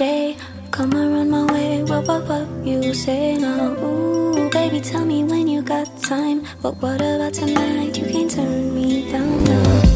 day. Come around my way, what you say now? Ooh, baby, tell me when you got time. But what about tonight? You can't turn me down now.